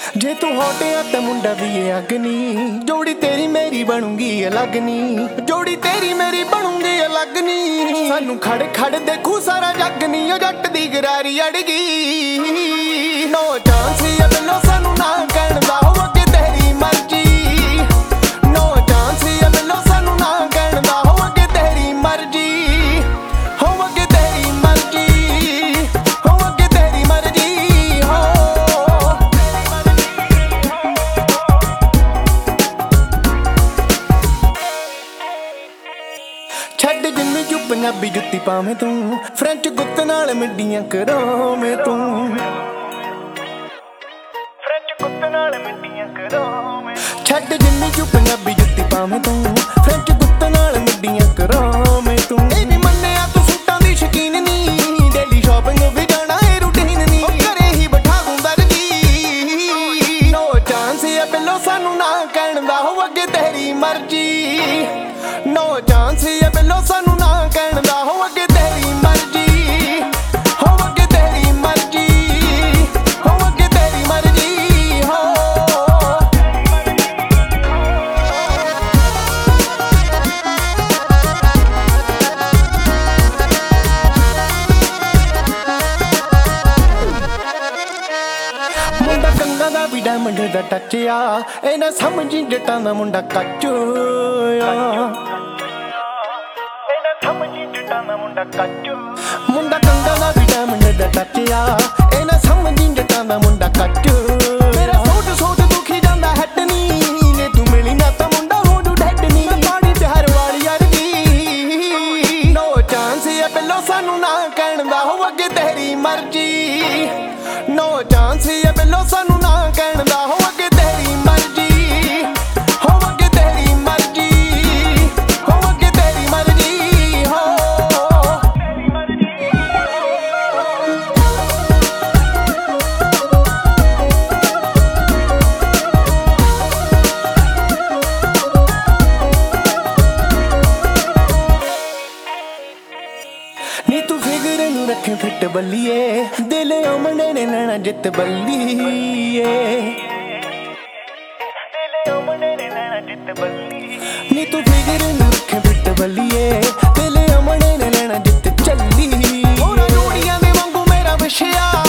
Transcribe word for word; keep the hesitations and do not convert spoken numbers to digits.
जे तू होटिया ते मुंडा भी ये अग्नि, जोड़ी तेरी मेरी बनूंगी अलग नी, जोड़ी तेरी मेरी बनूंगी अलग नी। सानू खड़ खड़ देखू सारा जग नी, ओ जट दी गरारी अड़गी। नो चांस ये बिलो सानू ना कहण दा, हो अगे तेरी मर्जी। नो चांस ये बिलो सानू ना कहण दा, हो अगे तेरी मर्जी। हो अगे तेरी मर्जी, हो अगे तेरी मर्जी। हो छड्ड जिन्नू चुप पंजाबी जुत्ती पावें तू, फ्रेंच गुत्त नाल मिड्डियां करावें तू। छड्ड जिन्नू चुप पंजाबी जुत्ती पावें तू, फ्रेंच गुत्त नाल मिड्डियां करावें तू। ए नी मन्निया तू सूटां दी शकीन नी, डेली शॉपिंग भी जाना है रूटीन नी, ओ घरे ही बैठा दूं दर्जी। नो चांस ये बिलो सानू ना कहण दा, हो अगे तेरी मर्जी। नो चांस ये बिलो सानू ना कहण दा, हो अगे तेरी मर्जी। हो अगे तेरी मर्जी, हो अगे तेरी मर्जी। हो मुंडा कंगा दा भी डायमंड दा टच आ, ए ना समझी जटां दा मुंडा कच्च आ। मुंडा कंगा दा भी डायमंड दा टच आ, ए ना समझी जटां दा मुंडा कच्च। मेरा सोच सोच दुखी जांदा हैट नी, जे तू मिली ना तां मुंडा हो जू डैड नी, पानी प्यार वाली अरगी। नो चांस ये बिलो सानू ना कहण दा, हो अगे तेरी मर्जी। नो चांस ये बिलो सानू ना कहण दा, हो अगे तेरी मर्जी। हो अगे तेरी मर्जी, हो अगे तेरी मर्जी। हो नी तू फिगर नू रखे फिट बल्लीए, दिल अमने ने लेना जित बल्लीए। नी तू फिगर नू रखे फिट बल्लीए, दिल अमने ने लेना जित चली। होरा जोड़ियां दे वांगू मेरा विछया,